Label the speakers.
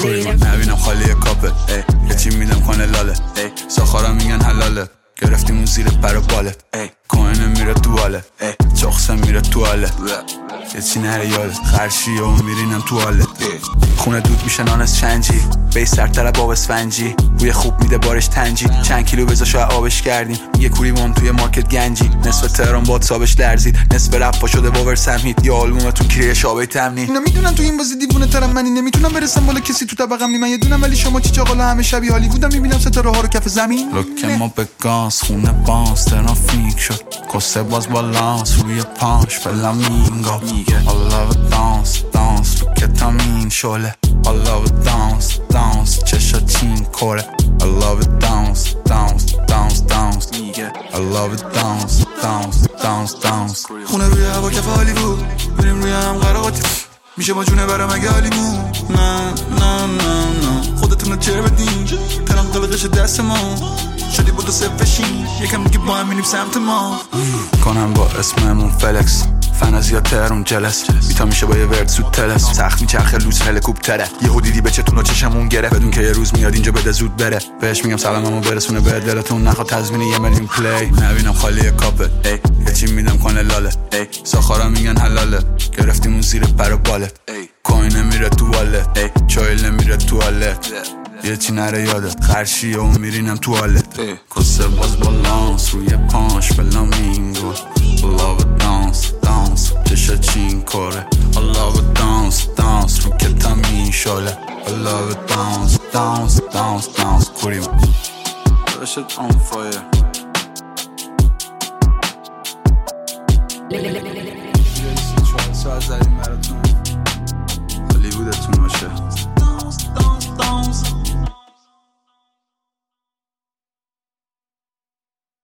Speaker 1: نبینم خالی کاپه یه تیم میدم کنه لاله ساخارا میگن حلاله گرفتیم اون زیر پر باله کوینه میره تواله چخسم میره تواله یه چی نره یاده خرشی و میرینم تواله خونه دود میشه نانس چنجی بی سرتر باب اسفنجی بوی خوب میده بارش تنجی چند کیلو بزا شاید آبش کردیم یه کوریمون توی مارکت گنجی نصف تهران باد سابش لرزید نصف رفا شده باور سمهید یا آلبومتون کریه شابه تمنی
Speaker 2: اینا میدونن تو این بازی دیوونه ترم منی نمیتونم برسم بالا کسی تو طبقم نی من یه دونم ولی شما چی چاقالا همه شبیه هالیوودم میبینم ستاره ها رو کف زمین
Speaker 1: لوک ما به گاز خونه باز ترافیک شد کسه باز بالانس روی پاش فلامینگو I love it dance dance رو کتامین شله I love it dance dance چشا چین کره I love it dance dance dance dance I love it dance dance dance dance
Speaker 2: خونه روی هوا کف هالیوود بریم روی هم قراقاتی میشه با جونه برم اگه حالیمون نه نه نه نه خودتون چر بدین ترم قلقش دست ما شدی بود و سفشین یکم دیگه با هم میریم سمت ما
Speaker 1: کنم با اسممون فلکس فنازیا تهرون جلس بیتا میشه با یه ورد زود تلس سخت میچرخه لوس هلیکوپتره یهو دیدی به چتون و چشمون گره بدون که یه روز میاد اینجا بده زود بره بهش میگم سلاممو برسونه به دلتون نخواد تضمین 1 میلیون پلی نبینم خالی کاپه یه چی میدم کنه لاله ساخارا میگن حلاله گرفتیم اون زیر پر باله کوینه میره توالت چایل نمیره توالت یه چی نره یاده خرشی و میرینم توالت کسه باز بالانس روی پاش فلامینگو I love it dance dance چشا چین کره I love it dance dance رو کتامین شاله I love it dance dance dance dance کوری من that shit on fire ساعت زدیم براتون